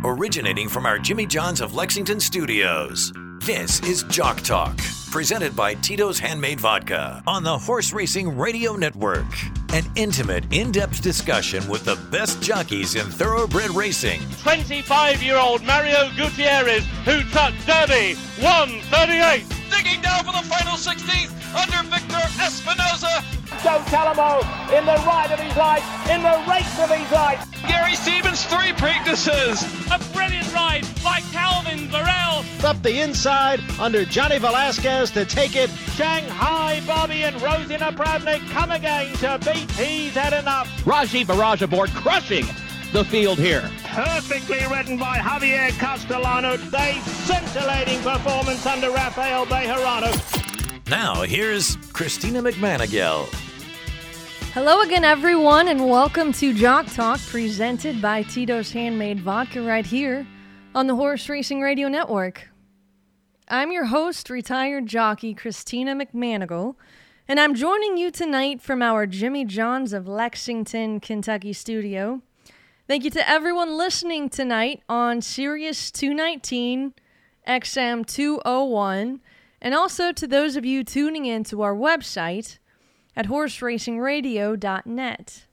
originating from our Jimmy John's of Lexington studios. This is Jock Talk, presented by Tito's Handmade Vodka on the Horse Racing Radio Network. An intimate, in-depth discussion with the best jockeys in thoroughbred racing. 25-year-old Mario Gutierrez, who took Derby 138. Digging down for the final 16th under Victor Espinoza. Joe Talamo in the ride of his life, in the race of his life. Gary Stevens, 3 Preaknesses. A brilliant ride by Calvin Burrell. Up the inside under Johnny Velasquez to take it. Shanghai Bobby and Rosina Pravnik come again to beat He's Had Enough. Raji Barrage aboard, crushing the field here. Perfectly ridden by Javier Castellano. A scintillating performance under Rafael Bejarano. Now, here's Christina McManigal. Hello again, everyone, and welcome to Jock Talk, presented by Tito's Handmade Vodka right here on the Horse Racing Radio Network. I'm your host, retired jockey Christina McManigal, and I'm joining you tonight from our Jimmy John's of Lexington, Kentucky studio. Thank you to everyone listening tonight on Sirius 219, XM 201, and also to those of you tuning in to our website at horseracingradio.net.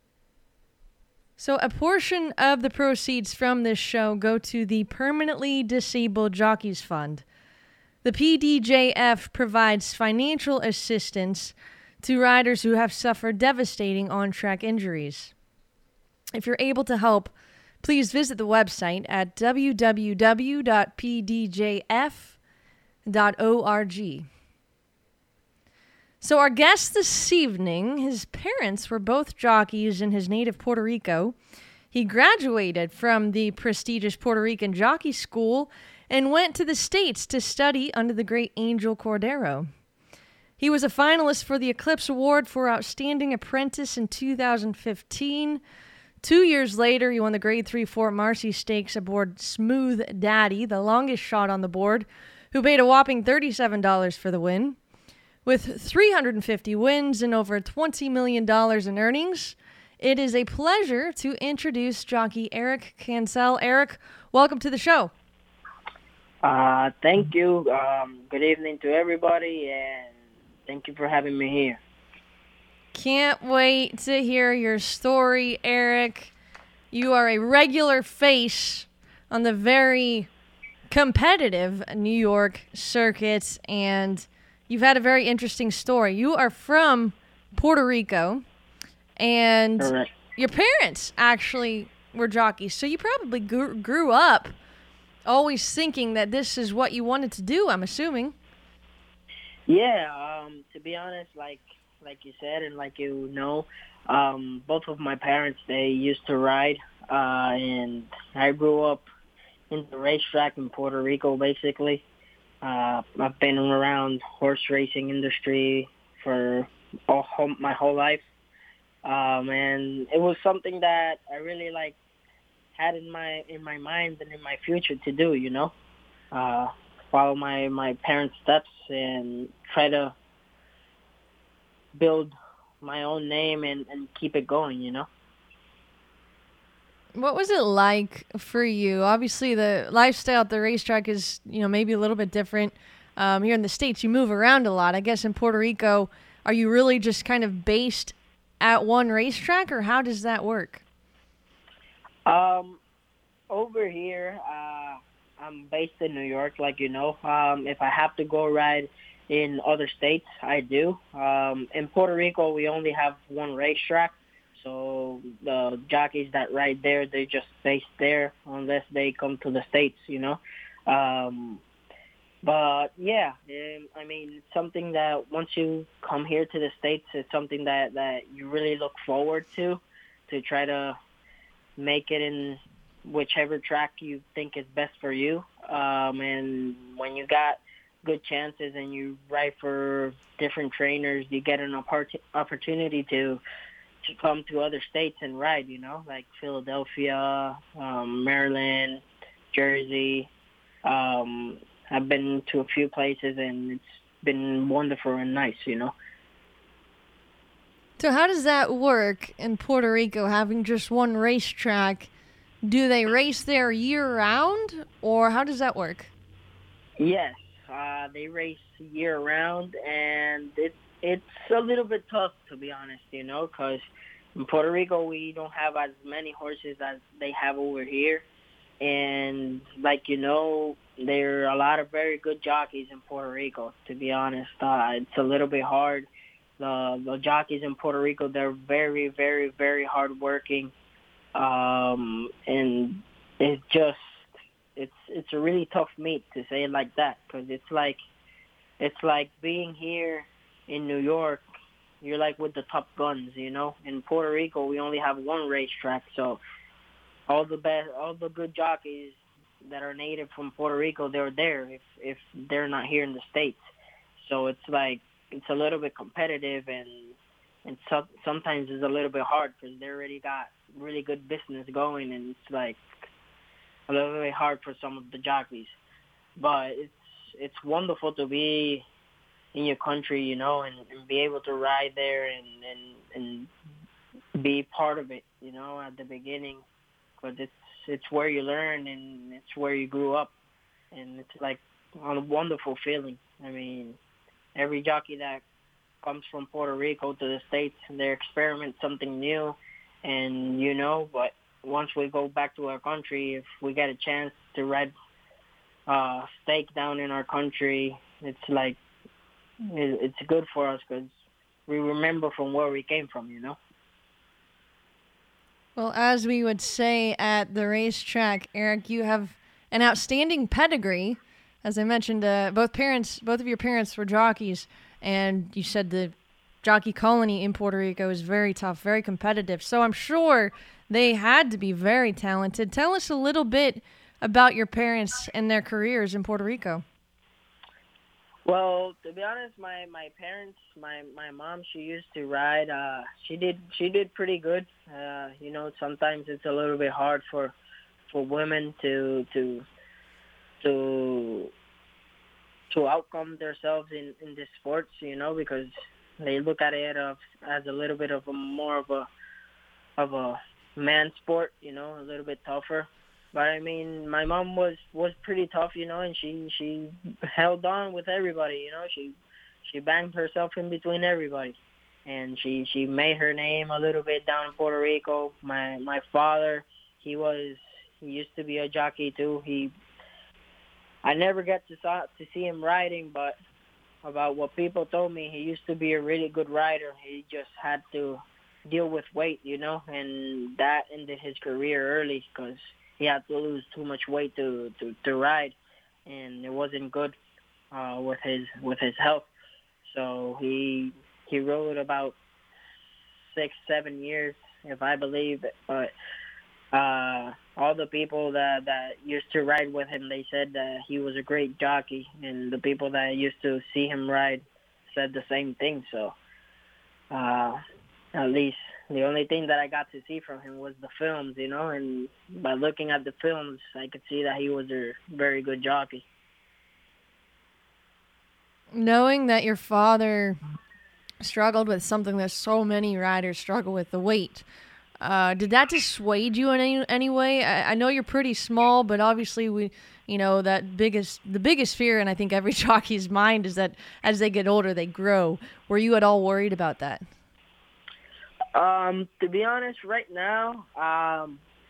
So a portion of the proceeds from this show go to the Permanently Disabled Jockeys Fund. The PDJF provides financial assistance to riders who have suffered devastating on-track injuries. If you're able to help, please visit the website at www.pdjf.org. So our guest this evening, his parents were both jockeys in his native Puerto Rico. He graduated from the prestigious Puerto Rican Jockey School and went to the States to study under the great Angel Cordero. He was a finalist for the Eclipse Award for Outstanding Apprentice in 2015. 2 years later, he won the Grade 3 Fort Marcy Stakes aboard Smooth Daddy, the longest shot on the board, who paid a whopping $37 for the win. With 350 wins and over $20 million in earnings, it is a pleasure to introduce jockey Eric Cancel. Eric, welcome to the show. Thank you. Good evening to everybody, and thank you for having me here. Can't wait to hear your story, Eric. You are a regular face on the very competitive New York circuit, and you've had a very interesting story. You are from Puerto Rico, and Correct. Your parents actually were jockeys, so you probably grew up always thinking that this is what you wanted to do, I'm assuming. Yeah, to be honest, like you said and like you know, both of my parents, they used to ride, and I grew up in the racetrack in Puerto Rico, basically. I've been around horse racing industry for my whole life, and it was something that I really had in my mind and in my future to do. You know, follow my parents' steps and try to build my own name and keep it going. You know. What was it like for you? Obviously, the lifestyle at the racetrack is, maybe a little bit different. Here in the States, you move around a lot. I guess in Puerto Rico, are you really just kind of based at one racetrack, or how does that work? Over here, I'm based in New York, like you know. If I have to go ride in other states, I do. In Puerto Rico, we only have one racetrack. So the jockeys that ride there, they just based there unless they come to the States, you know. But, yeah, I mean, it's something that once you come here to the States, it's something that you really look forward to try to make it in whichever track you think is best for you. And when you got good chances and you ride for different trainers, you get an opportunity to come to other states and ride, you know, like Philadelphia, Maryland, Jersey. I've been to a few places, and it's been wonderful and nice, you know. So how does that work in Puerto Rico, having just one racetrack? Do they race there year-round, or how does that work? Yes, they race year-round, and it's a little bit tough, to be honest, because in Puerto Rico we don't have as many horses as they have over here. And, there are a lot of very good jockeys in Puerto Rico, to be honest. It's a little bit hard. The jockeys in Puerto Rico, they're very, very, very hardworking. And it's a really tough meet, to say it like that, because it's like being here in New York. You're like with the top guns, In Puerto Rico, we only have one racetrack, so all the good jockeys that are native from Puerto Rico, they're there if they're not here in the States. So it's a little bit competitive, and sometimes it's a little bit hard because they already got really good business going, and it's a little bit hard for some of the jockeys. But it's wonderful to be in your country, and be able to ride there and be part of it, at the beginning. But it's where you learn, and it's where you grew up, and it's a wonderful feeling. I mean, every jockey that comes from Puerto Rico to the States, they experiment something new, and but once we go back to our country, if we get a chance to ride stake down in our country, it's good for us because we remember from where we came from, Well, as we would say at the racetrack, Eric, you have an outstanding pedigree. As I mentioned, both of your parents were jockeys, and you said the jockey colony in Puerto Rico is very tough, very competitive. So I'm sure they had to be very talented. Tell us a little bit about your parents and their careers in Puerto Rico. Well, to be honest, my parents, my mom, she used to ride. She did pretty good. Sometimes it's a little bit hard for women to outcome themselves in this sports, because they look at it as a little bit of more of a man sport, a little bit tougher. But I mean, my mom was pretty tough, and she held on with everybody, she banged herself in between everybody, and she made her name a little bit down in Puerto Rico. My father, he used to be a jockey too. I never got to see him riding, but about what people told me, he used to be a really good rider. He just had to deal with weight, and that ended his career early because he had to lose too much weight to ride, and it wasn't good with his health. So he rode about 6-7 years, if I believe. But all the people that used to ride with him, they said that he was a great jockey, and the people that used to see him ride said the same thing. So at least the only thing that I got to see from him was the films, and by looking at the films, I could see that he was a very good jockey. Knowing that your father struggled with something that so many riders struggle with, the weight, did that dissuade you in any way? I know you're pretty small, but obviously the biggest fear, and I think every jockey's mind, is that as they get older, they grow. Were you at all worried about that? To be honest, right now, I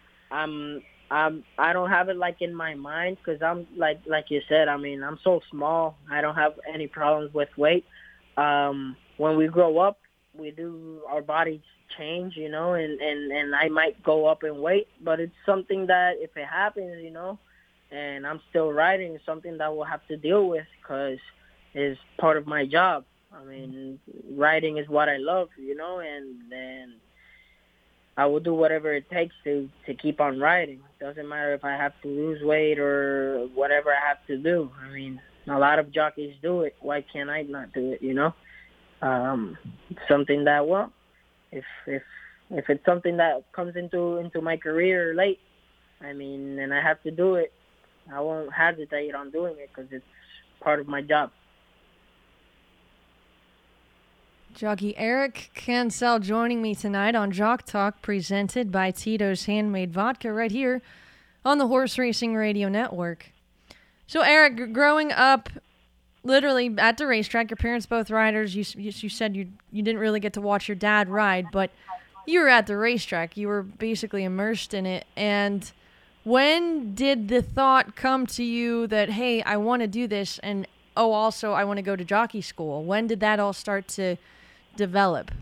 don't have it in my mind because I'm like you said. I mean, I'm so small. I don't have any problems with weight. When we grow up, our bodies change, and I might go up in weight, but it's something that if it happens, and I'm still riding, it's something that we'll have to deal with because it's part of my job. I mean, riding is what I love, and I will do whatever it takes to keep on riding. It doesn't matter if I have to lose weight or whatever I have to do. I mean, a lot of jockeys do it. Why can't I not do it, It's something that, well, if it's something that comes into my career late, I mean, and I have to do it, I won't hesitate on doing it because it's part of my job. Jockey Eric Cancel joining me tonight on Jock Talk, presented by Tito's Handmade Vodka, right here on the Horse Racing Radio Network. So, Eric, growing up literally at the racetrack, your parents both riders, you said you didn't really get to watch your dad ride, but you were at the racetrack. You were basically immersed in it. And when did the thought come to you that, hey, I want to do this, and also I want to go to jockey school? When did that all start to develop?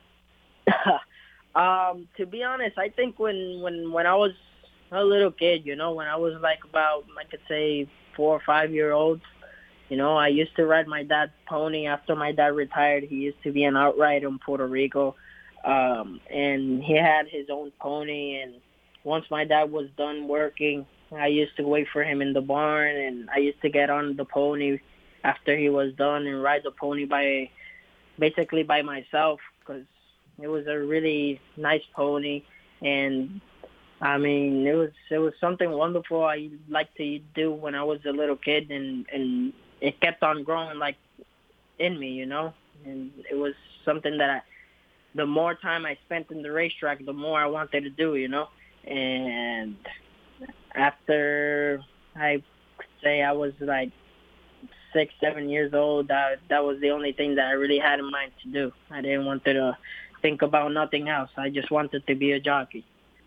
To be honest, I think when I was a little kid, when I was like about, I could say 4 or 5 year old, I used to ride my dad's pony. After my dad retired, he used to be an outrider in Puerto Rico, and he had his own pony. And once my dad was done working, I used to wait for him in the barn, and I used to get on the pony after he was done and ride the pony basically by myself, because it was a really nice pony. And I mean, it was something wonderful I liked to do when I was a little kid, and it kept on growing like in me, and it was something that the more time I spent in the racetrack, the more I wanted to do, and after I could say I was like 6, 7 years old, that was the only thing that I really had in mind to do. I didn't want to think about nothing else. I just wanted to be a jockey.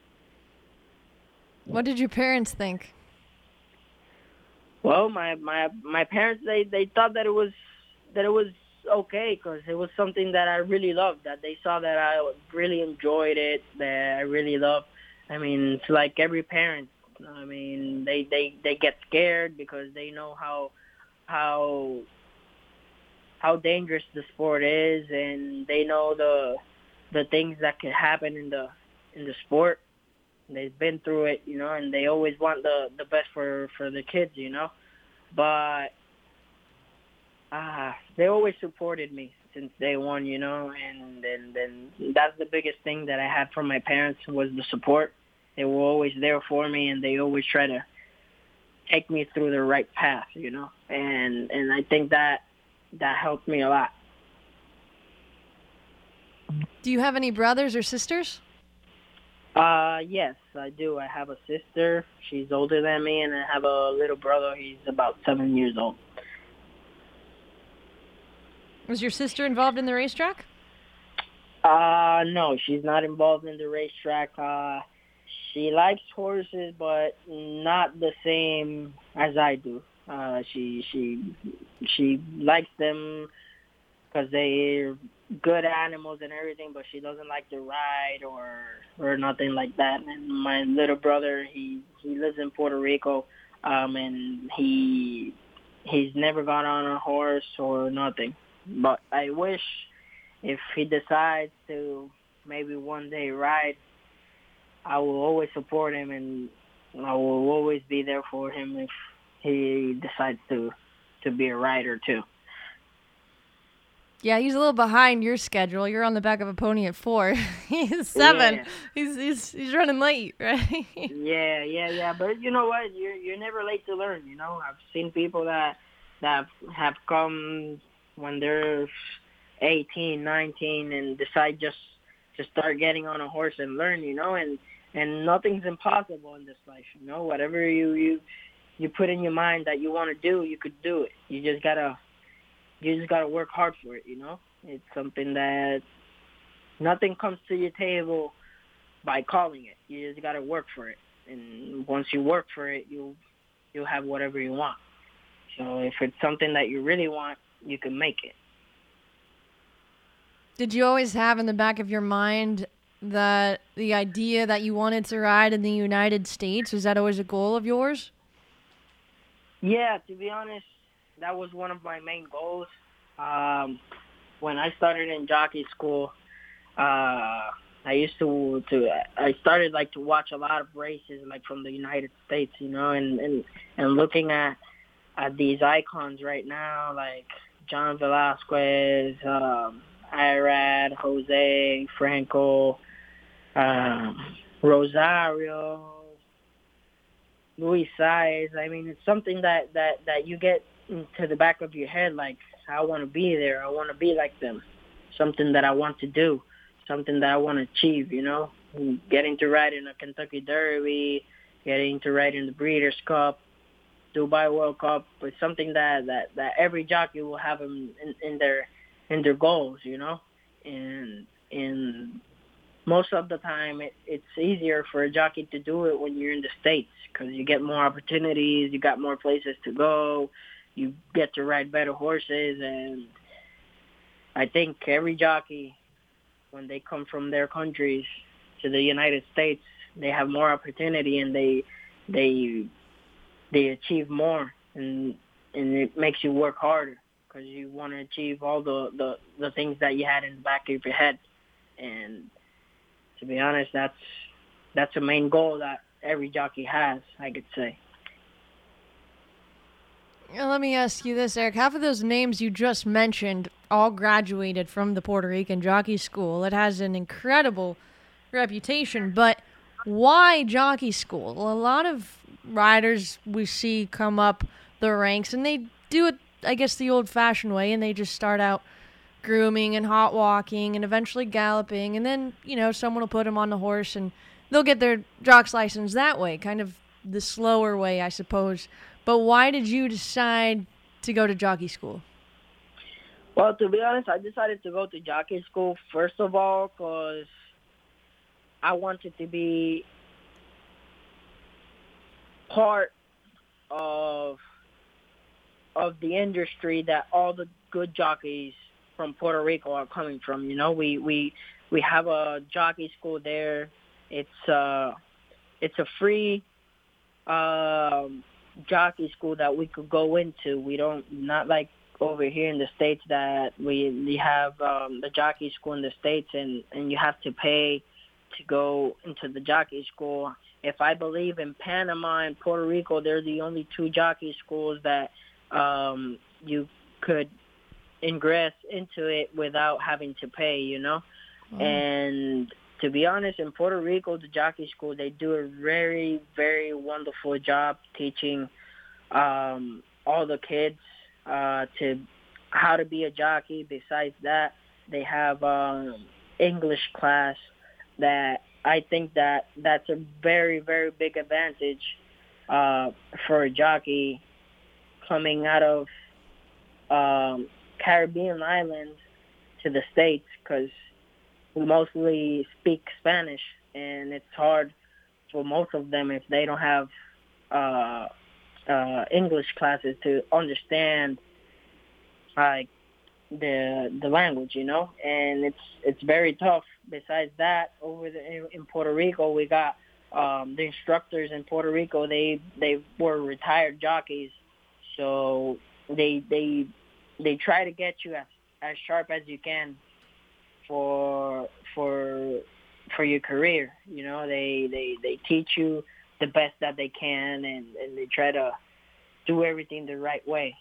What did your parents think? Well, my parents, they thought that it was okay, because it was something that I really loved, that they saw that I really enjoyed it, that I really loved. I mean, it's like every parent. I mean, they get scared because they know how dangerous the sport is, and they know the things that could happen in the sport. They've been through it, and they always want the best for the kids, But they always supported me since day one, and that's the biggest thing that I had from my parents was the support. They were always there for me, and they always try to take me through the right path, and I think that helped me a lot. Do you have any brothers or sisters? Yes, I do. I have a sister. She's older than me, and I have a little brother. He's about 7 years old. Was your sister involved in the racetrack? No, she's not involved in the racetrack. She likes horses, but not the same as I do. She likes them because they're good animals and everything, but she doesn't like to ride or nothing like that. And my little brother, he lives in Puerto Rico, and he's never got on a horse or nothing. But I wish if he decides to maybe one day ride, I will always support him, and I will always be there for him if he decides to be a rider too. Yeah, he's a little behind your schedule. You're on the back of a pony at 4. He's 7. Yeah. He's running late, right? Yeah. But you know what? You're never late to learn. I've seen people that have come when they're 18, 19, and decide just to start getting on a horse and learn. And nothing's impossible in this life. Whatever you put in your mind that you want to do, you could do it. You just gotta work hard for it, It's something that nothing comes to your table by calling it. You just gotta work for it. And once you work for it, you'll have whatever you want. So if it's something that you really want, you can make it. Did you always have in the back of your mind that the idea that you wanted to ride in the United States, was that always a goal of yours? Yeah, to be honest, that was one of my main goals. When I started in jockey school, I started to watch a lot of races from the United States, and looking at these icons right now, like John Velasquez, Irad, Jose, Franco, Rosario, Luis Saez. I mean, it's something that you get into the back of your head, like, I want to be there. I want to be like them. something that I want to do, something that I want to achieve, you know. Getting to ride in a Kentucky Derby, getting to ride in the Breeders' Cup, Dubai World Cup, is something that every jockey will have in their goals, you know. And most of the time, it's easier for a jockey to do it when you're in the States because you get more opportunities, you got more places to go, you get to ride better horses, and I think every jockey, when they come from their countries to the United States, they have more opportunity and they achieve more, and it makes you work harder because you want to achieve all the things that you had in the back of your head. And to be honest, that's a main goal that every jockey has, I could say. Let me ask you this, Eric. Half of those names you just mentioned all graduated from the Puerto Rican Jockey School. It has an incredible reputation, but why Jockey School? A lot of riders we see come up the ranks, and they do it, I guess, the old-fashioned way, and they just start out grooming and hot walking and eventually galloping, and then, you know, someone will put them on the horse, and they'll get their jock's license that way, kind of the slower way, I suppose. But why did you decide to go to Jockey School? Well, to be honest, I decided to go to Jockey School, first of all, because I wanted to be part of the industry that all the good jockeys from Puerto Rico are coming from. You know, we have a jockey school there. It's a free jockey school that we could go into. We don't, not like over here in the States that we have the jockey school in the States and you have to pay to go into the jockey school. If I believe in Panama and Puerto Rico, they're the only two jockey schools that you could ingress into it without having to pay, you know. And to be honest, in Puerto Rico, the jockey school, they do a very, very wonderful job teaching all the kids to how to be a jockey. Besides that, they have English class that I think that's a very, very big advantage for a jockey coming out of Caribbean islands to the States, because we mostly speak Spanish, and it's hard for most of them if they don't have English classes to understand like the language, you know, and it's very tough. Besides that, in Puerto Rico, we got the instructors in Puerto Rico. They were retired jockeys, so they try to get you as sharp as you can for your career. You know, they teach you the best that they can, and they try to do everything the right way.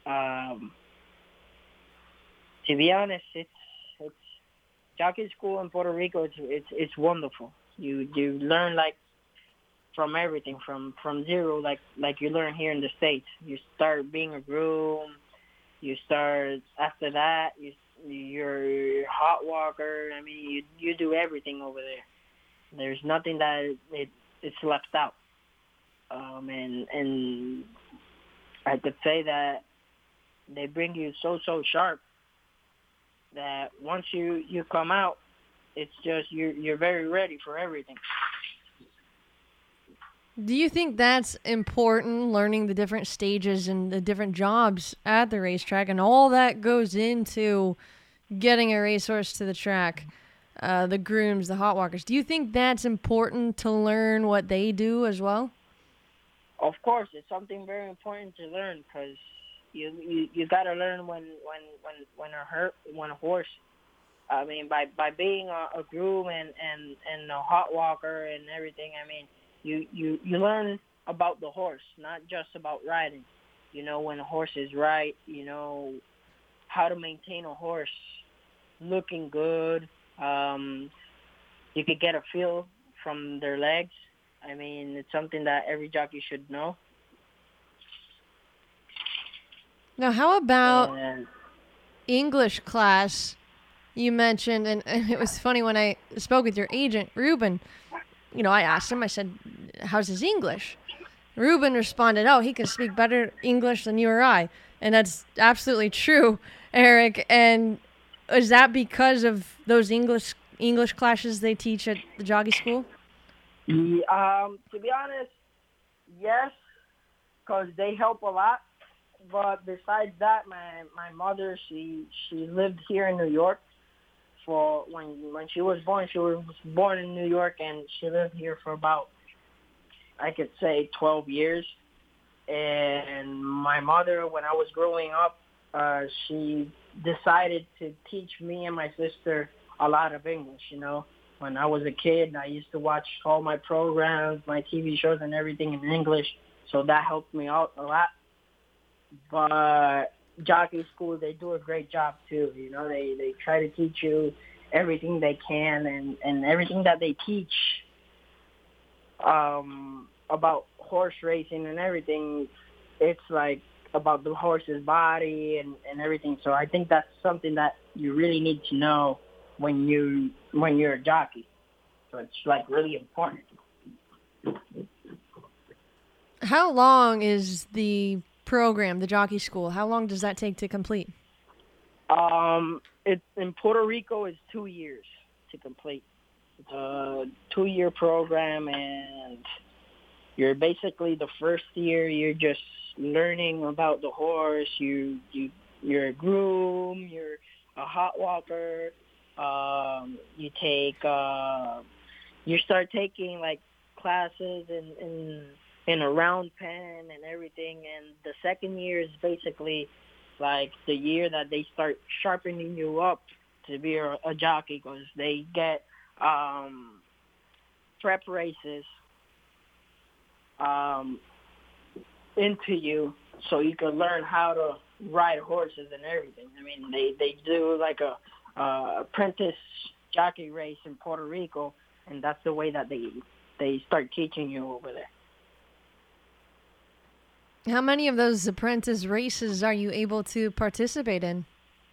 To be honest, it's jockey school in Puerto Rico. It's wonderful. You learn like from everything, from zero, like you learn here in the States. You start being a groom. You start after that. You're a hot walker. I mean, you do everything over there. There's nothing that it's left out. And I could say that they bring you so sharp that once you come out, it's just you're very ready for everything. Do you think that's important, learning the different stages and the different jobs at the racetrack, and all that goes into getting a racehorse to the track, the grooms, the hot walkers? Do you think that's important to learn what they do as well? Of course, it's something very important to learn, because you got to learn when a horse. I mean, by being a groom and a hot walker and everything. I mean, you learn about the horse, not just about riding. You know when a horse is right. You know how to maintain a horse looking good. You could get a feel from their legs. I mean, it's something that every jockey should know. Now, how about English class you mentioned, and it was funny when I spoke with your agent, Ruben, I asked him, I said, how's his English? Ruben responded, he can speak better English than you or I. And that's absolutely true, Eric. And is that because of those English classes they teach at the jockey school? To be honest, yes, because they help a lot. But besides that, my mother, she lived here in New York. For when she was born in New York, and she lived here for about, I could say, 12 years. And my mother, when I was growing up, she decided to teach me and my sister a lot of English. When I was a kid, I used to watch all my programs, my TV shows, and everything in English. So that helped me out a lot. But jockey school, they do a great job too. They try to teach you everything they can, and everything that they teach about horse racing and everything, it's like about the horse's body and everything. So I think that's something that you really need to know when you're a jockey. So it's like really important. How long is the program, the jockey school? How long does that take to complete? It's in Puerto Rico is 2 years to complete. It's a 2-year program, and you're basically the first year you're just learning about the horse. You're a groom, you're a hot walker. You start taking like classes in a round pen and everything. And the second year is basically like the year that they start sharpening you up to be a jockey, because they get prep races into you so you can learn how to ride horses and everything. I mean, they do like a apprentice jockey race in Puerto Rico, and that's the way that they start teaching you over there. How many of those apprentice races are you able to participate in?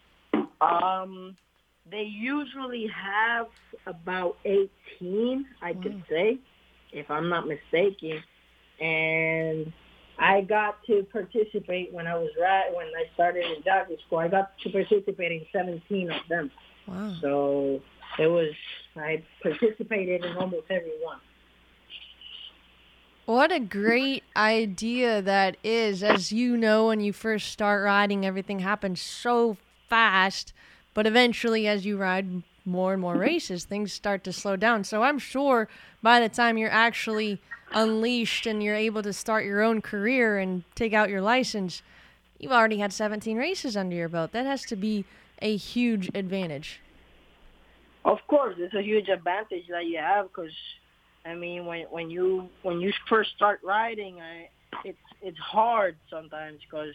They usually have about 18, I could say, if I'm not mistaken. And I got to participate when I started in jockey school. I got to participate in 17 of them. Wow. So I participated in almost every one. What a great idea that is. As you know, when you first start riding, everything happens so fast. But eventually, as you ride more and more races, things start to slow down. So I'm sure by the time you're actually unleashed and you're able to start your own career and take out your license, you've already had 17 races under your belt. That has to be a huge advantage. Of course, it's a huge advantage that you have, because I mean, when you first start riding, it's hard sometimes, because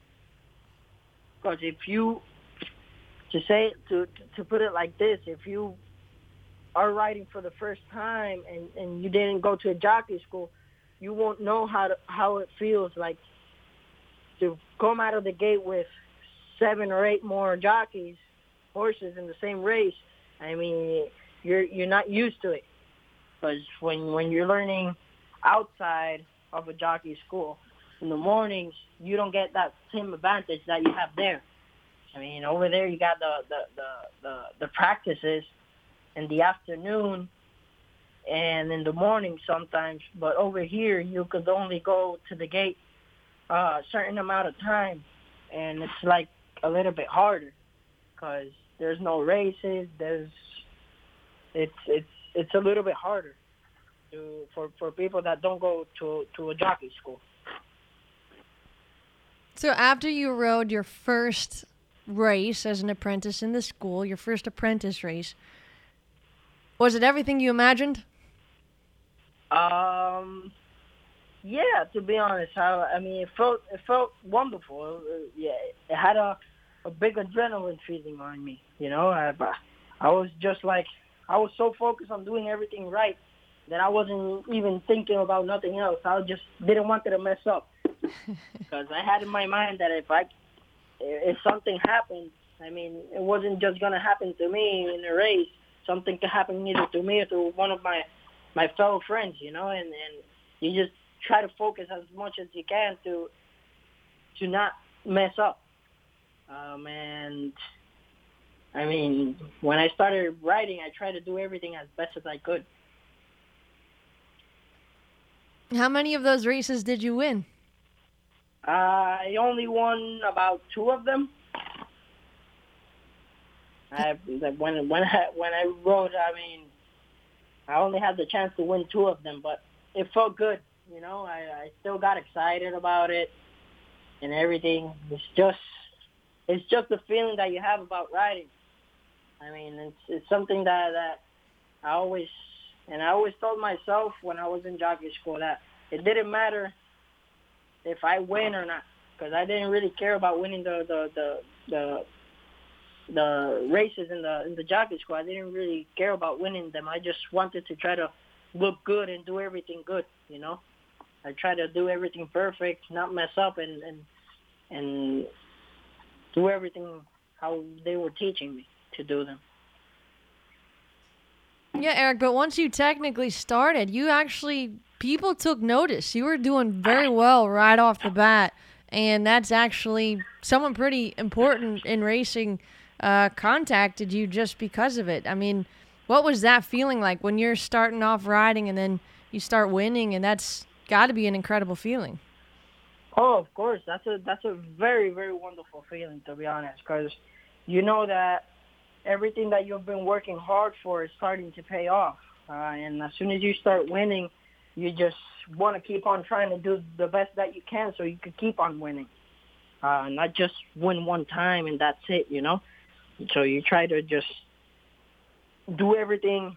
if you to put it like this, if you are riding for the first time and you didn't go to a jockey school, you won't know how it feels like to come out of the gate with 7 or 8 more horses in the same race. I mean, you're not used to it. Because when you're learning outside of a jockey school, in the mornings, you don't get that same advantage that you have there. I mean, over there you got the practices in the afternoon and in the morning sometimes. But over here, you could only go to the gate a certain amount of time, and it's like a little bit harder because there's no races. It's a little bit harder for people that don't go to a jockey school. So after you rode your first race as an apprentice in the school, your first apprentice race, was it everything you imagined? Yeah, to be honest, I mean, it felt wonderful. Yeah, it had a big adrenaline feeling on me. You know, I was just like, I was so focused on doing everything right that I wasn't even thinking about nothing else. I just didn't want it to mess up because I had in my mind that if something happened, I mean, it wasn't just going to happen to me in a race. Something could happen either to me or to one of my fellow friends, you know, and you just try to focus as much as you can to not mess up. And, I mean, when I started riding, I tried to do everything as best as I could. How many of those races did you win? I only won about 2 of them. When I rode, I mean, I only had the chance to win 2 of them, but it felt good. You know, I still got excited about it and everything. It's just the feeling that you have about riding. I mean, it's something that I always told myself when I was in jockey school that it didn't matter if I win or not, because I didn't really care about winning the races in the jockey school. I didn't really care about winning them. I just wanted to try to look good and do everything good, you know. I try to do everything perfect, not mess up, and do everything how they were teaching me to do them. Yeah, Eric, but once you technically started, people took notice. You were doing very well right off the bat, and that's actually someone pretty important in racing contacted you just because of it. I mean, what was that feeling like when you're starting off riding and then you start winning, and that's got to be an incredible feeling? Oh, of course. That's a very, very wonderful feeling, to be honest, because you know that everything that you've been working hard for is starting to pay off. And as soon as you start winning, you just want to keep on trying to do the best that you can so you can keep on winning. Not just win one time and that's it, you know? So you try to just do everything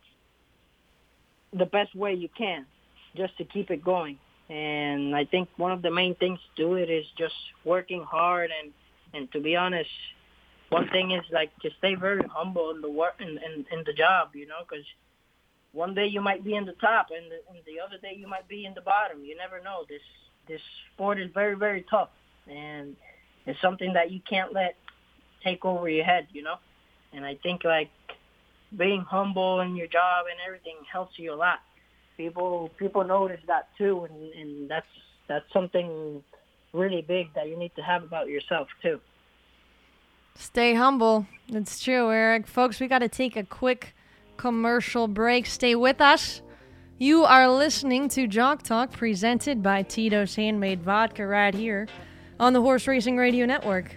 the best way you can just to keep it going. And I think one of the main things to do it is just working hard. And to be honest, one thing is like to stay very humble in the work in the job, you know, because one day you might be in the top and the other day you might be in the bottom. You never know. This sport is very, very tough, and it's something that you can't let take over your head, you know. And I think like being humble in your job and everything helps you a lot. People notice that too, and that's something really big that you need to have about yourself too. Stay humble. It's true, Eric. Folks, we got to take a quick commercial break. Stay with us. You are listening to Jock Talk, presented by Tito's Handmade Vodka, right here on the Horse Racing Radio Network.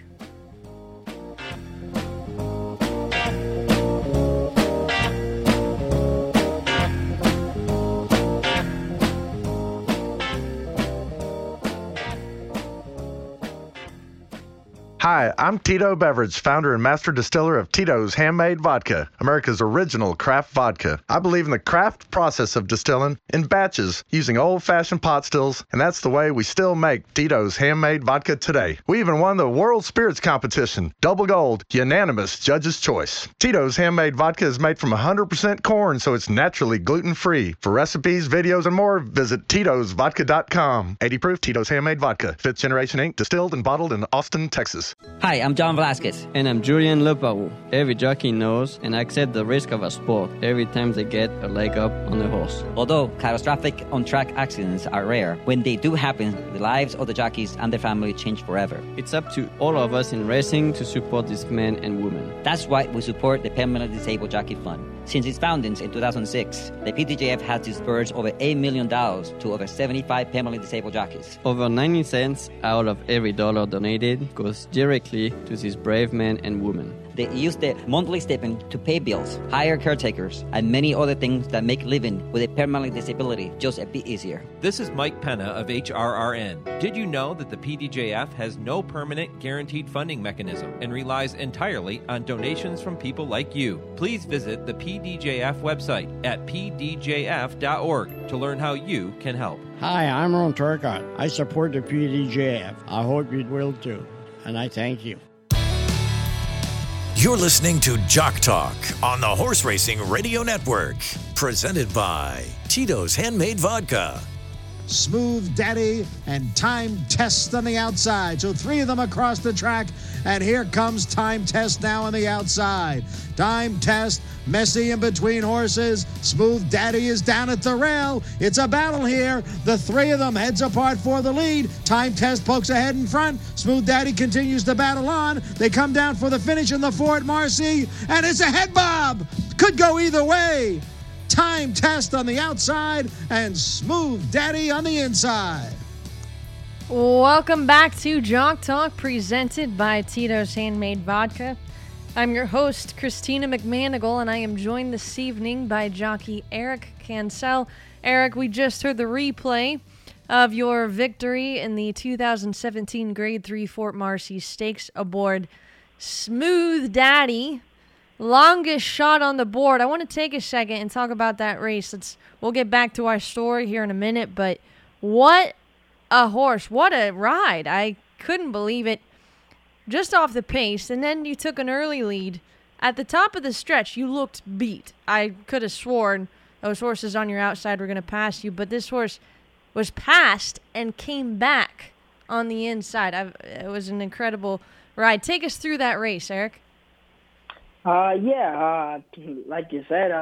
Hi, I'm Tito Beverage, founder and master distiller of Tito's Handmade Vodka, America's original craft vodka. I believe in the craft process of distilling in batches using old-fashioned pot stills, and that's the way we still make Tito's Handmade Vodka today. We even won the World Spirits Competition, double gold, unanimous judge's choice. Tito's Handmade Vodka is made from 100% corn, so it's naturally gluten-free. For recipes, videos, and more, visit Tito'sVodka.com. 80 proof Tito's Handmade Vodka, 5th Generation Inc., distilled and bottled in Austin, Texas. Hi, I'm John Velasquez. And I'm Julian Lepau. Every jockey knows and accepts the risk of a sport every time they get a leg up on a horse. Although catastrophic on-track accidents are rare, when they do happen, the lives of the jockeys and their family change forever. It's up to all of us in racing to support these men and women. That's why we support the Permanently Disabled Jockey Fund. Since its founding in 2006, the PDJF has disbursed over $8 million to over 75 permanently disabled jockeys. Over 90 cents out of every dollar donated goes directly to these brave men and women. They use their monthly stipend to pay bills, hire caretakers, and many other things that make living with a permanent disability just a bit easier. This is Mike Penna of HRRN. Did you know that the PDJF has no permanent guaranteed funding mechanism and relies entirely on donations from people like you? Please visit the PDJF website at pdjf.org to learn how you can help. Hi, I'm Ron Turcotte. I support the PDJF. I hope you will too, and I thank you. You're listening to Jock Talk on the Horse Racing Radio Network, presented by Tito's Handmade Vodka. Smooth Daddy, and Time Test on the outside. So 3 of them across the track, and here comes Time Test now on the outside. Time Test, messy in between horses. Smooth Daddy is down at the rail. It's a battle here. The 3 of them heads apart for the lead. Time Test pokes ahead in front. Smooth Daddy continues to battle on. They come down for the finish in the Fort Marcy, and it's a head bob. Could go either way. Time Test on the outside and Smooth Daddy on the inside. Welcome back to Jock Talk, presented by Tito's Handmade Vodka. I'm your host, Christina McManigal, and I am joined this evening by jockey Eric Cancel. Eric, we just heard the replay of your victory in the 2017 Grade 3 Fort Marcy Stakes aboard Smooth Daddy. Longest shot on the board. I want to take a second and talk about that race. We'll get back to our story here in a minute, but what a horse. What a ride. I couldn't believe it. Just off the pace, and then you took an early lead. At the top of the stretch, you looked beat. I could have sworn those horses on your outside were going to pass you, but this horse was passed and came back on the inside. It was an incredible ride. Take us through that race, Eric. Like you said,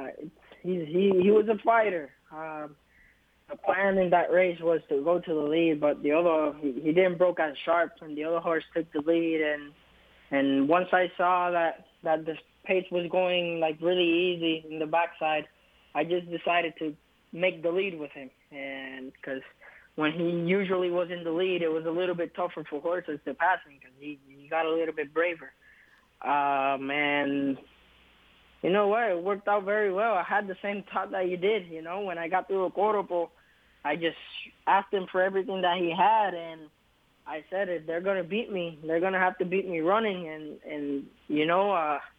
he was a fighter. The plan in that race was to go to the lead, but he didn't broke as sharp, and the other horse took the lead. And once I saw that the pace was going like really easy in the backside, I just decided to make the lead with him. And because when he usually was in the lead, it was a little bit tougher for horses to pass him because he got a little bit braver. And you know what? It worked out very well. I had the same thought that you did. You know, when I got through a Coropo, I just asked him for everything that he had, and I said, if they're going to beat me, they're going to have to beat me running. And you know,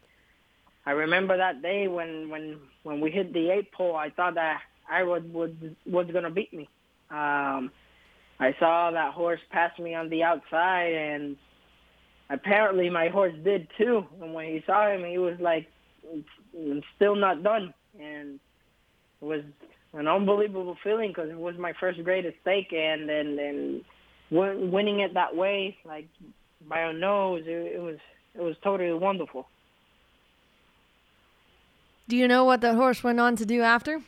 I remember that day when we hit the 8 pole, I thought that I was going to beat me. I saw that horse pass me on the outside, and apparently my horse did too. And when he saw him, he was like, "I'm still not done." And it was an unbelievable feeling because it was my first greatest stake, and winning it that way, like by a nose, it was totally wonderful. Do you know what the horse went on to do after?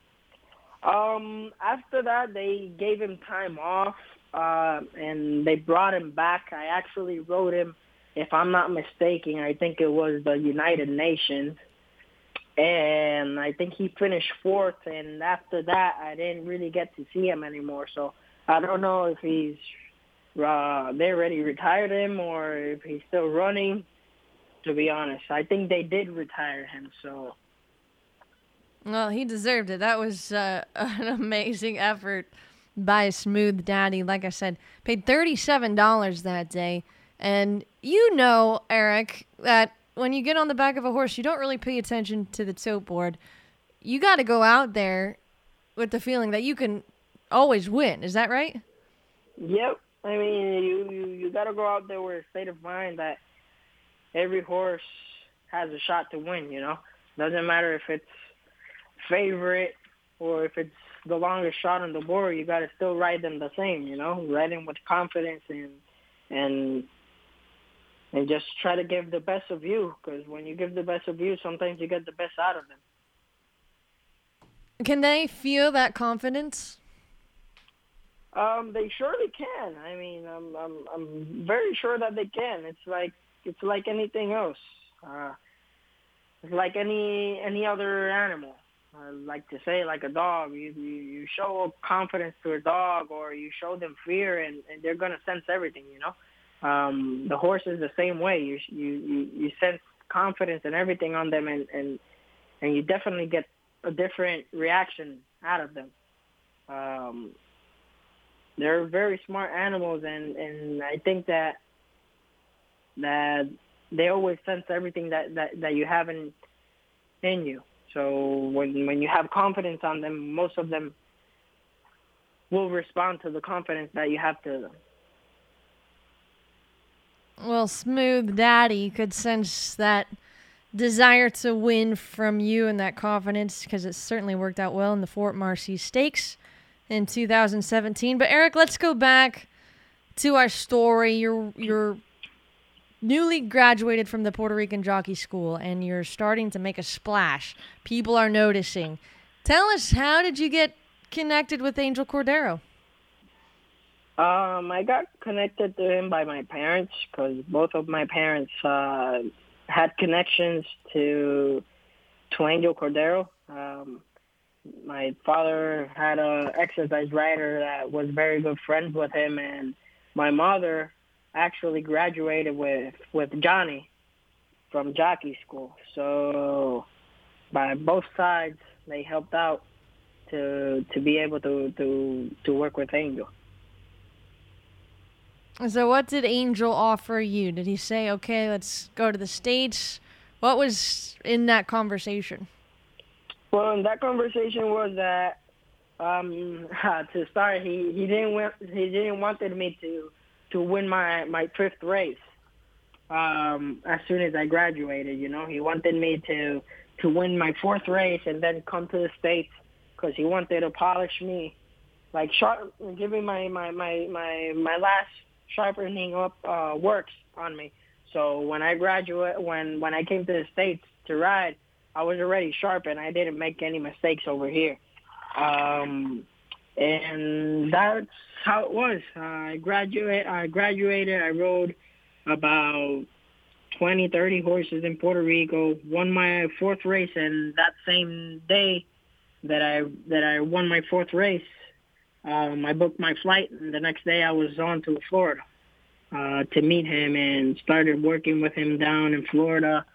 After that, they gave him time off, and they brought him back. I actually rode him, if I'm not mistaken, I think it was the United Nations. And I think he finished 4th, and after that, I didn't really get to see him anymore. So I don't know if they already retired him or if he's still running, to be honest. I think they did retire him, so. Well, he deserved it. That was an amazing effort by Smooth Daddy. Like I said, paid $37 that day. And you know, Eric, that when you get on the back of a horse, you don't really pay attention to the tote board. You got to go out there with the feeling that you can always win. Is that right? Yep. I mean, you got to go out there with a state of mind that every horse has a shot to win, you know. Doesn't matter if it's favorite or if it's the longest shot on the board, you got to still ride them the same, you know. Ride them with confidence and just try to give the best of you, because when you give the best of you, sometimes you get the best out of them. Can they feel that confidence? They surely can. I mean, I'm very sure that they can. It's like anything else. It's like any other animal. I like to say, like a dog. You show confidence to a dog, or you show them fear, and they're gonna sense everything, you know. The horse is the same way. You sense confidence and everything on them, and you definitely get a different reaction out of them. They're very smart animals, and I think that they always sense everything that you have in you. So when you have confidence on them, most of them will respond to the confidence that you have to them. Well, Smooth Daddy could sense that desire to win from you and that confidence, because it certainly worked out well in the Fort Marcy Stakes. in 2017. But Eric, let's go back to our story. You're newly graduated from the Puerto Rican Jockey School, and you're starting to make a splash. People are noticing. Tell us, how did you get connected with Angel Cordero? I got connected to him by my parents because both of my parents had connections to Angel Cordero. My father had an exercise rider that was very good friends with him, and my mother actually graduated with Johnny from jockey school. So by both sides, they helped out to be able to work with Angel. So what did Angel offer you? Did he say, okay, let's go to the States? What was in that conversation? Well, in that conversation was that to start, he didn't wanted me to win my fifth race as soon as I graduated. You know, he wanted me to win my fourth race and then come to the States because he wanted to polish me, like give me my last sharpening up works on me. So when I when I came to the States to ride, I was already sharp and I didn't make any mistakes over here. And that's how it was. I graduated. I rode about 20, 30 horses in Puerto Rico, won my fourth race, and that same day that I won my fourth race, I booked my flight, and the next day I was on to Florida to meet him and started working with him down in Florida.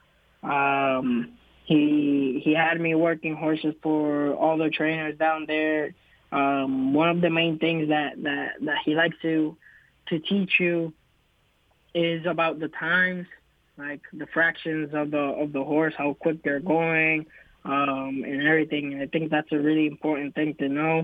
He had me working horses for all the trainers down there. One of the main things that he likes to teach you is about the times, like the fractions of the horse, how quick they're going, and everything. I think that's a really important thing to know.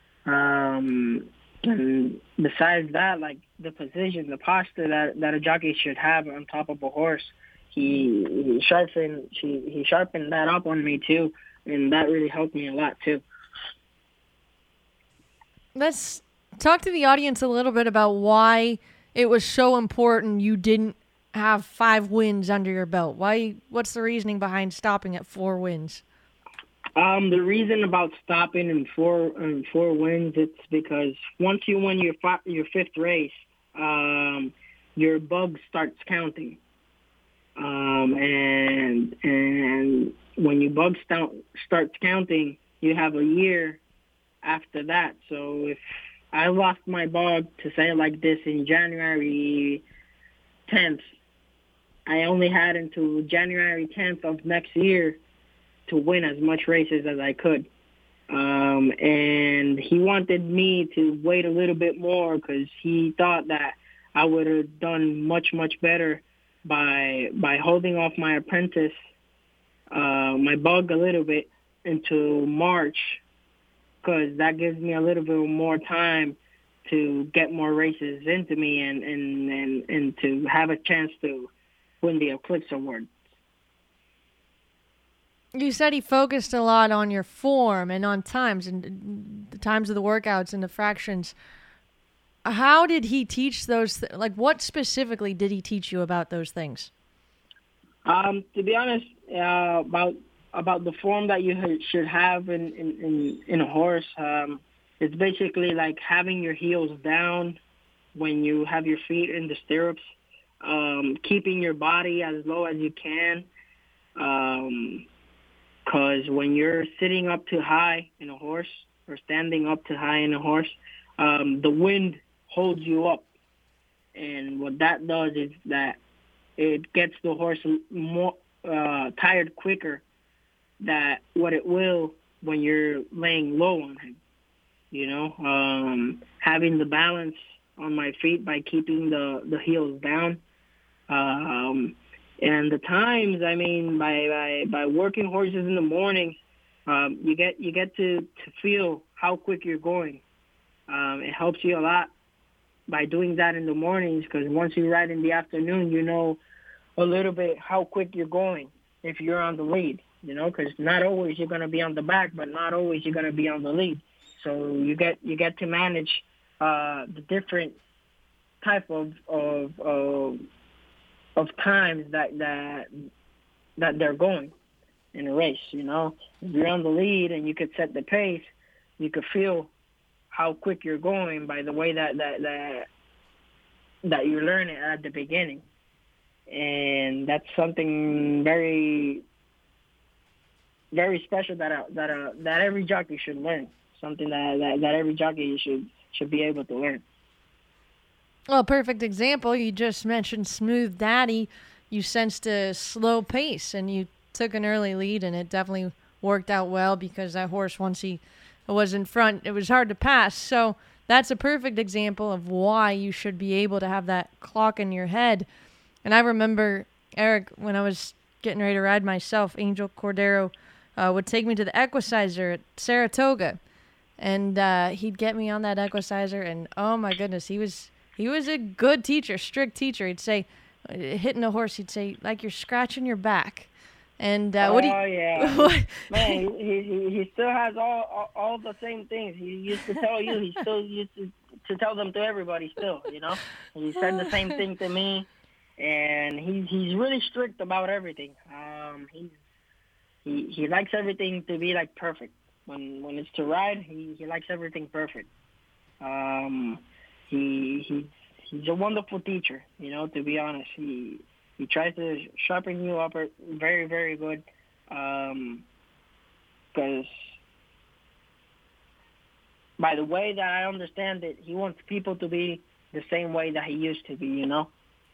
And besides that, like the position, the posture that a jockey should have on top of a horse, he sharpened that up on me too, and that really helped me a lot too. Let's talk to the audience a little bit about why it was so important you didn't have 5 wins under your belt. What's the reasoning behind stopping at 4 wins? The reason about stopping in four wins, it's because once you win your fifth race, your bug starts counting. And when your bug starts counting, you have a year after that. So if I lost my bug, to say it like this, in January 10th, I only had until January 10th of next year to win as much races as I could. And he wanted me to wait a little bit more because he thought that I would have done much, much better by holding off my apprentice, my bug a little bit until March, because that gives me a little bit more time to get more races into me and to have a chance to win the Eclipse Award. You said he focused a lot on your form and on times and the times of the workouts and the fractions. How did he teach those? What specifically did he teach you about those things? To be honest, about the form that you should have in a horse, it's basically like having your heels down when you have your feet in the stirrups, keeping your body as low as you can. Because when you're sitting up too high in a horse or standing up too high in a horse, the wind holds you up. And what that does is that it gets the horse more tired quicker than what it will when you're laying low on him. You know, having the balance on my feet by keeping the heels down. And the times, I mean, by working horses in the morning, you get to feel how quick you're going. It helps you a lot by doing that in the mornings, because once you ride in the afternoon, you know a little bit how quick you're going if you're on the lead, you know, because not always you're going to be on the back, but not always you're going to be on the lead. So you get to manage the different type of times that they're going in a race. You know, if you're on the lead and you could set the pace, you could feel how quick you're going by the way that you learn it at the beginning, and that's something very, very special that every jockey should learn. Something that every jockey should be able to learn. Well, perfect example. You just mentioned Smooth Daddy. You sensed a slow pace, and you took an early lead, and it definitely worked out well because that horse, once he was in front, it was hard to pass. So that's a perfect example of why you should be able to have that clock in your head. And I remember, Eric, when I was getting ready to ride myself, Angel Cordero would take me to the Equicizer at Saratoga, and he'd get me on that Equicizer, and oh my goodness, he was a good teacher, strict teacher. He'd say, hitting a horse, he'd say, like you're scratching your back. And what do you? Yeah, What? Man, he still has all the same things he used to tell you. He still used to tell them to everybody. Still, you know, he said the same thing to me, and he's really strict about everything. He likes everything to be like perfect. When it's to ride, he likes everything perfect. He's a wonderful teacher. You know, to be honest, he tries to sharpen you up very, very good, because by the way that I understand it, he wants people to be the same way that he used to be, you know,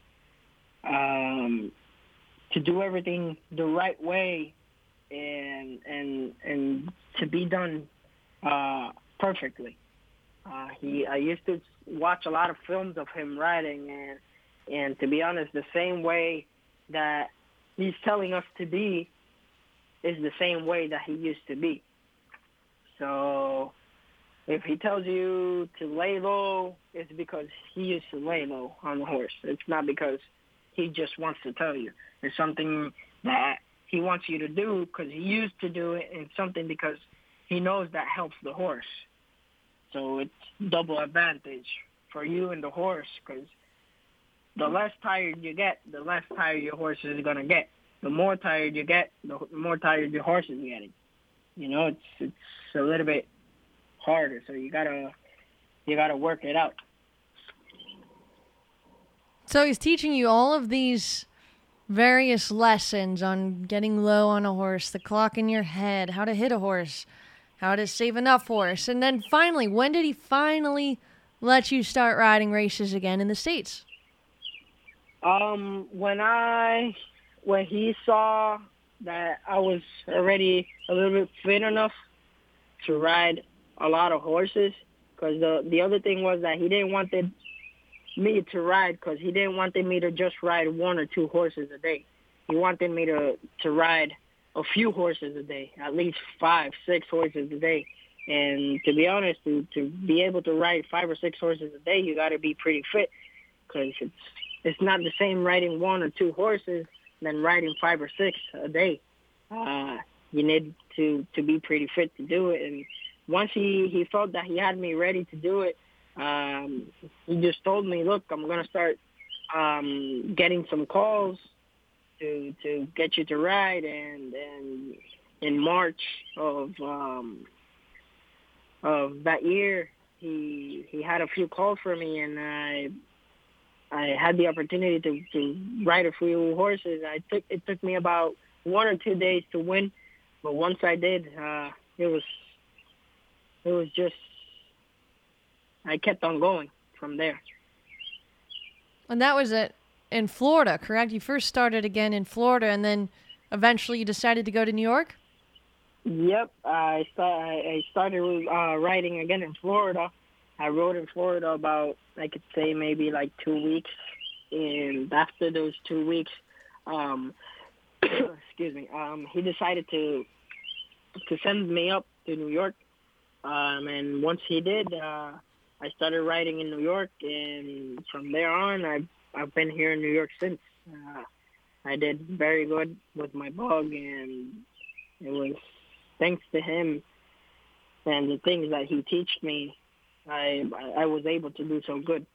to do everything the right way and to be done perfectly. I used to watch a lot of films of him riding, and to be honest, the same way that he's telling us to be is the same way that he used to be. So if he tells you to lay low, it's because he used to lay low on the horse. It's not because he just wants to tell you. It's something that he wants you to do because he used to do it, and something because he knows that helps the horse. So it's double advantage for you and the horse, because the less tired you get, the less tired your horse is going to get. The more tired you get, the more tired your horse is getting. You know, it's a little bit harder, so you gotta work it out. So he's teaching you all of these various lessons on getting low on a horse, the clock in your head, how to hit a horse, how to save enough horse, and then finally, when did he finally let you start riding races again in the States? When he saw that I was already a little bit fit enough to ride a lot of horses, because the other thing was that he didn't want me to ride, because he didn't want me to just ride 1 or 2 horses a day. He wanted me to ride a few horses a day, at least 5, 6 horses a day. And to be honest, to be able to ride 5 or 6 horses a day, you got to be pretty fit, because it's not the same riding 1 or 2 horses than riding 5 or 6 a day. You need to be pretty fit to do it. And once he felt that he had me ready to do it, he just told me, look, I'm going to start getting some calls to get you to ride. And in March of that year, he had a few calls for me, and I had the opportunity to ride a few horses. It took me about 1 or 2 days to win, but once I did, it was just, I kept on going from there. And that was in Florida, correct? You first started again in Florida, and then eventually you decided to go to New York? Yep, I started riding again in Florida. I rode in Florida about, I could say, maybe like 2 weeks. And after those 2 weeks, excuse me, he decided to send me up to New York. And once he did, I started riding in New York. And from there on, I've been here in New York since. I did very good with my bug, and it was thanks to him and the things that he taught me, I was able to do so good.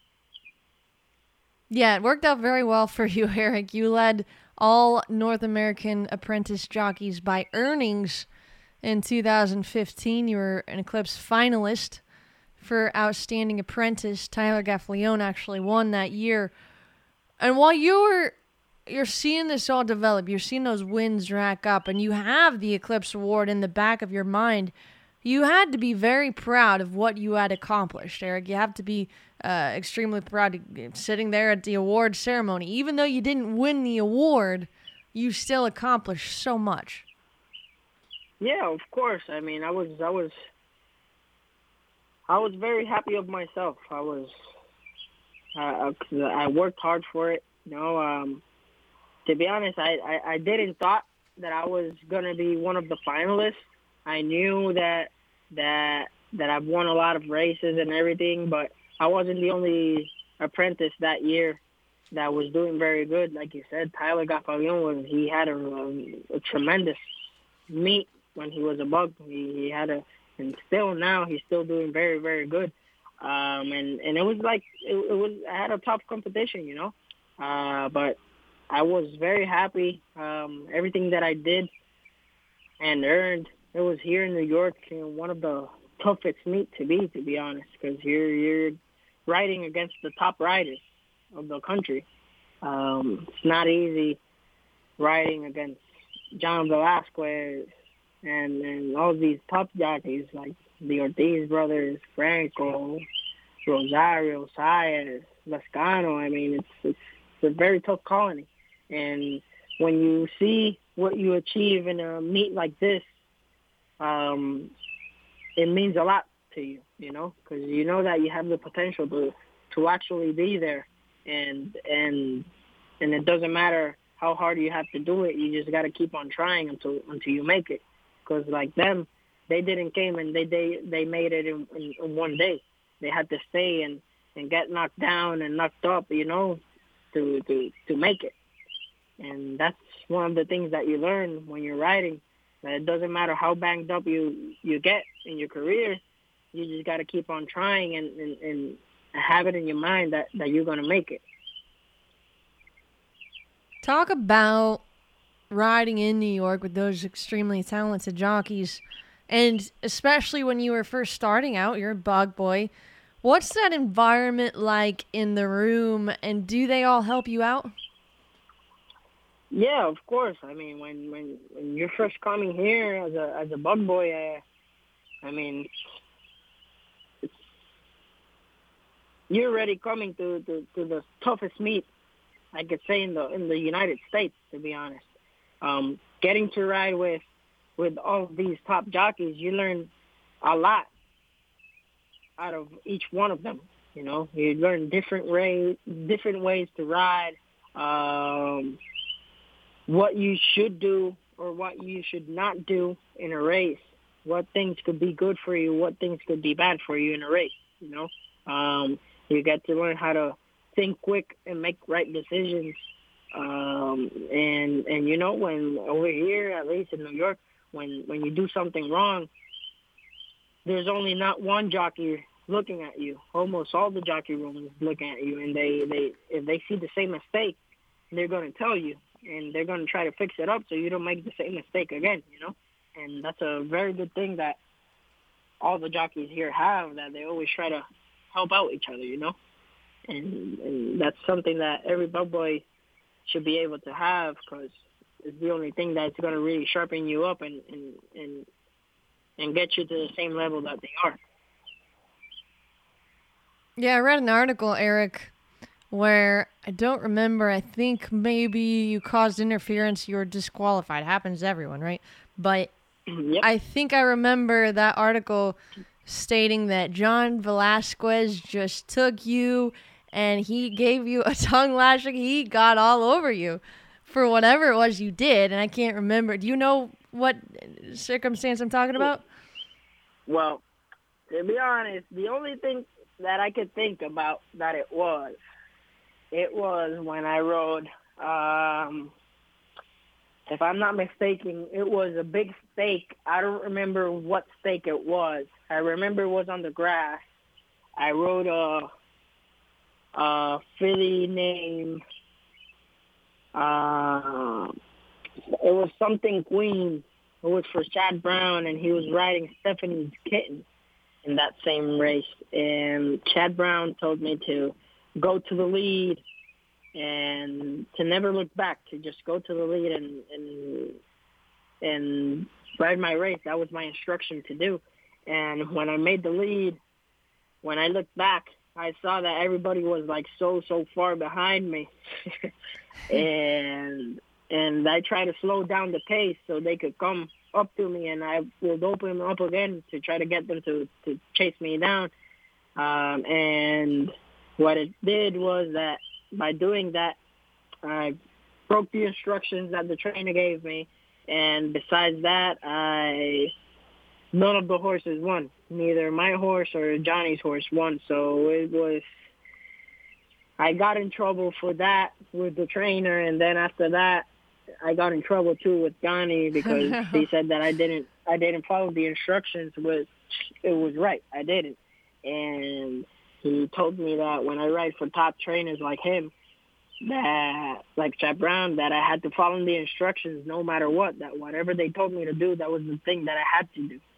Yeah, it worked out very well for you, Eric. You led all North American apprentice jockeys by earnings in 2015. You were an Eclipse finalist for Outstanding Apprentice. Tyler Gaffalione actually won that year. And while you're seeing this all develop, you're seeing those wins rack up, and you have the Eclipse Award in the back of your mind, you had to be very proud of what you had accomplished, Eric. You have to be extremely proud sitting there at the award ceremony. Even though you didn't win the award, you still accomplished so much. Yeah, of course. I mean, I was very happy of myself. I worked hard for it. You know, to be honest, I didn't thought that I was gonna be one of the finalists. I knew that I've won a lot of races and everything, but I wasn't the only apprentice that year that was doing very good. Like you said, Tyler Gaffalione, he had a tremendous meet when he was a bug. He had and still now he's still doing very, very good. And it was like I had a tough competition, you know. But I was very happy. Everything that I did and earned, it was here in New York, you know, one of the toughest meet to be honest, because you're riding against the top riders of the country. It's not easy riding against John Velasquez and all these top jockeys like the Ortiz brothers, Franco, Rosario, Saez, Lascano. I mean, it's a very tough colony. And when you see what you achieve in a meet like this, it means a lot to you, you know, because you know that you have the potential to actually be there. And it doesn't matter how hard you have to do it. You just got to keep on trying until you make it. Because like them, they didn't came and they made it in one day. They had to stay and get knocked down and knocked up, you know, to make it. And that's one of the things that you learn when you're riding, that it doesn't matter how banged up you get in your career. You just got to keep on trying and have it in your mind that you're going to make it. Talk about riding in New York with those extremely talented jockeys, and especially when you were first starting out, you're a bug boy. What's that environment like in the room, and do they all help you out? Yeah, of course. I mean, when you're first coming here as a bug boy, I mean, you're already coming to the toughest meet, I could say, in the United States, to be honest. Getting to ride with all these top jockeys, you learn a lot out of each one of them. You know, you learn different ways to ride, what you should do or what you should not do in a race, what things could be good for you, what things could be bad for you in a race, you know. You get to learn how to think quick and make right decisions. And you know, when over here, at least in New York, when you do something wrong, there's only not one jockey looking at you. Almost all the jockey room is looking at you, and they if they see the same mistake, they're going to tell you, and they're going to try to fix it up so you don't make the same mistake again, you know. And that's a very good thing that all the jockeys here have, that they always try to help out each other, you know. And that's something that every bug boy should be able to have, because it's the only thing that's going to really sharpen you up and get you to the same level that they are. Yeah, I read an article, Eric, where I don't remember. I think maybe you caused interference. You were disqualified. It happens to everyone, right? But yep. I think I remember that article stating that John Velasquez just took you and he gave you a tongue lashing. He got all over you for whatever it was you did, and I can't remember. Do you know what circumstance I'm talking about? Well, to be honest, the only thing that I could think about that it was when I rode, if I'm not mistaken, it was a big stake. I don't remember what stake it was. I remember it was on the grass. I rode a filly named, it was something Queen. It was for Chad Brown, and he was riding Stephanie's Kitten in that same race. And Chad Brown told me to go to the lead and to never look back, to just go to the lead and ride my race. That was my instruction to do. And when I made the lead, when I looked back, I saw that everybody was like so far behind me. and I tried to slow down the pace so they could come up to me, and I would open them up again to try to get them to chase me down. And what it did was that by doing that, I broke the instructions that the trainer gave me. And besides that, none of the horses won. Neither my horse or Johnny's horse won. So I got in trouble for that with the trainer. And then after that, I got in trouble too with Johnny because he said that I didn't follow the instructions, which it was right. I didn't. And he told me that when I ride for top trainers like him, that like Chad Brown, that I had to follow the instructions no matter what, that whatever they told me to do, that was the thing that I had to do.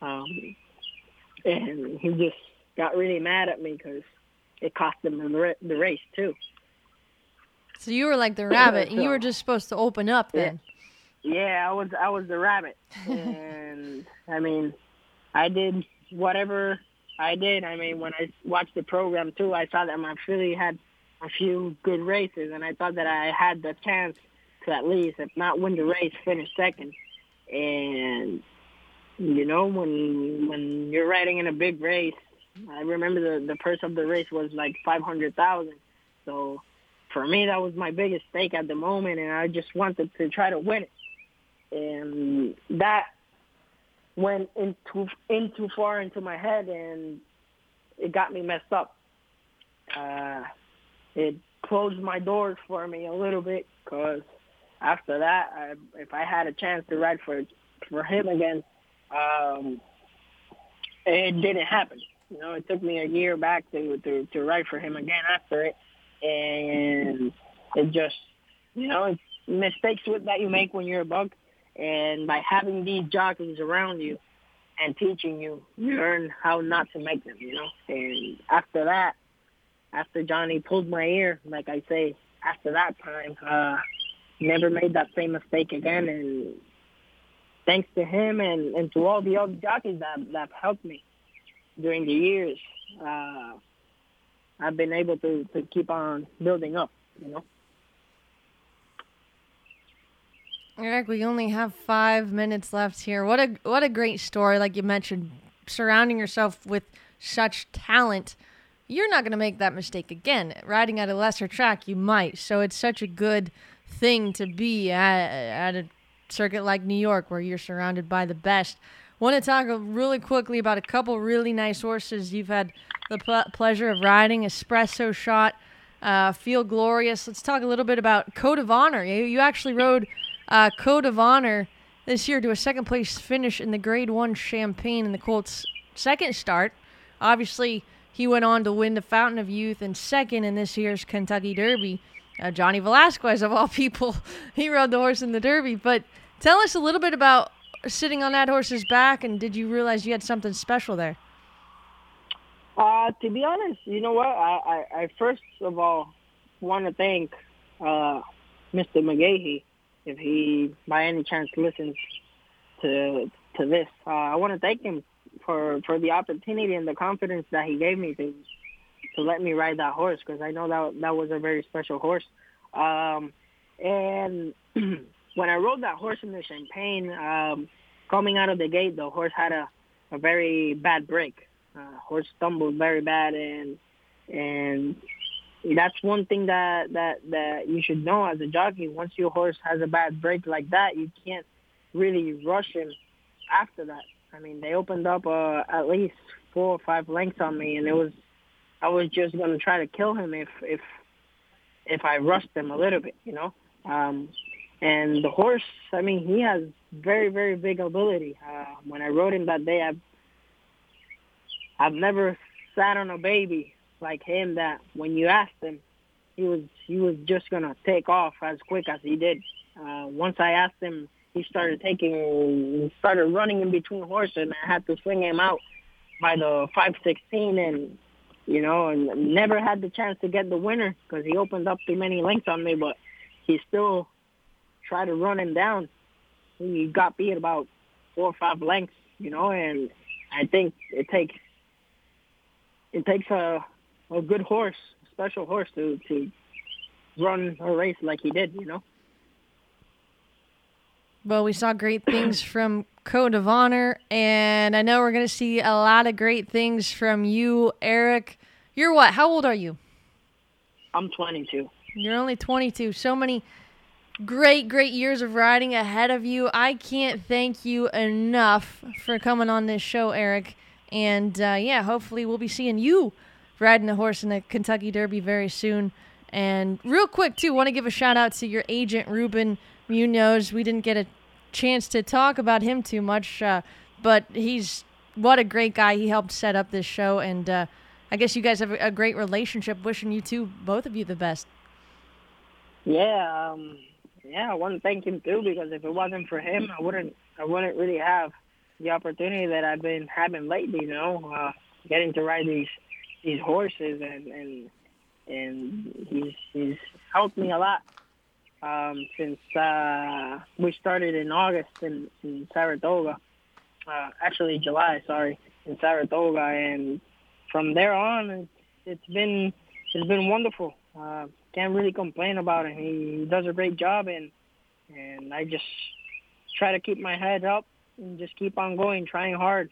And he just got really mad at me because it cost him the race too. So you were like the rabbit, and you were just supposed to open up then. Yeah, I was the rabbit. And, I mean, I did whatever I did. I mean, when I watched the program, too, I saw that my filly had a few good races, and I thought that I had the chance to at least, if not win the race, finish second. And, you know, when you're riding in a big race, I remember the purse of the race was like $500,000. So for me, that was my biggest stake at the moment, and I just wanted to try to win it. And that went in too far into my head, and it got me messed up. It closed my doors for me a little bit, because after that, if I had a chance to ride for him again, it didn't happen. You know, it took me a year back to ride for him again after it. And it just, you know, it's mistakes that you make when you're a buck. And by having these jockeys around you and teaching you, you learn how not to make them, you know. And after that, after Johnny pulled my ear, like I say, after that time, never made that same mistake again. And thanks to him and to all the other jockeys that helped me during the years, I've been able to keep on building up, you know. Eric, we only have 5 minutes left here. What a great story, like you mentioned, surrounding yourself with such talent. You're not going to make that mistake again. Riding at a lesser track, you might. So it's such a good thing to be at a circuit like New York where you're surrounded by the best. Want to talk really quickly about a couple really nice horses you've had the pleasure of riding. Espresso Shot, Feel Glorious. Let's talk a little bit about Code of Honor. You actually rode Code of Honor this year to a second place finish in the Grade 1 Champagne in the Colts' second start. Obviously, he went on to win the Fountain of Youth and second in this year's Kentucky Derby. Johnny Velasquez, of all people, he rode the horse in the Derby. But tell us a little bit about sitting on that horse's back, and did you realize you had something special there? To be honest, you know what? I first of all want to thank Mr. McGahee, if he by any chance listens to this. I want to thank him for the opportunity and the confidence that he gave me to let me ride that horse, because I know that was a very special horse. And when I rode that horse in the Champagne, coming out of the gate, the horse had a very bad break. Horse stumbled very bad, and that's one thing that you should know as a jockey. Once your horse has a bad break like that, you can't really rush him after that. I mean, they opened up at least 4 or 5 lengths on me, and I was just going to try to kill him if I rushed him a little bit, you know. And the horse, I mean, he has very, very big ability. When I rode him that day, I've never sat on a baby like him that when you asked him, he was just gonna take off as quick as he did. Once I asked him, he started running in between horses, and I had to swing him out by the 5:16, and and never had the chance to get the winner because he opened up too many lengths on me, but he still tried to run him down. He got beat about 4 or 5 lengths, and I think it takes a good horse, a special horse to run a race like he did, Well, we saw great things from Code of Honor, and I know we're going to see a lot of great things from you, Eric. You're what? How old are you? I'm 22. You're only 22. So many great years of riding ahead of you. I can't thank you enough for coming on this show, Eric. And, hopefully we'll be seeing you riding a horse in the Kentucky Derby very soon. And real quick, too, want to give a shout-out to your agent, Ruben Munoz. We didn't get a chance to talk about him too much, but what a great guy. He helped set up this show, and I guess you guys have a great relationship. Wishing you two, both of you, the best. Yeah, I want to thank him too, because if it wasn't for him, I wouldn't really have the opportunity that I've been having lately. Getting to ride these horses, and he's helped me a lot. Since we started in August in Saratoga, actually July, in Saratoga, and from there on, it's been wonderful. Can't really complain about it. He does a great job, and I just try to keep my head up and just keep on going, trying hard.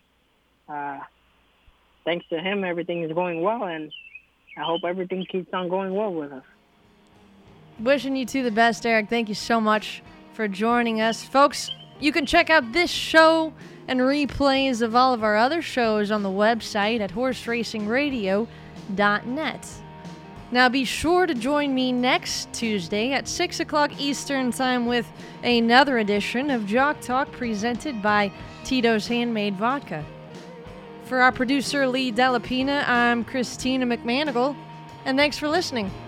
Thanks to him, everything is going well, and I hope everything keeps on going well with us. Wishing you two the best, Eric. Thank you so much for joining us. Folks, you can check out this show and replays of all of our other shows on the website at horseracingradio.net. Now be sure to join me next Tuesday at 6 o'clock Eastern Time with another edition of Jock Talk presented by Tito's Handmade Vodka. For our producer, Lee Delapina, I'm Christina McManigal, and thanks for listening.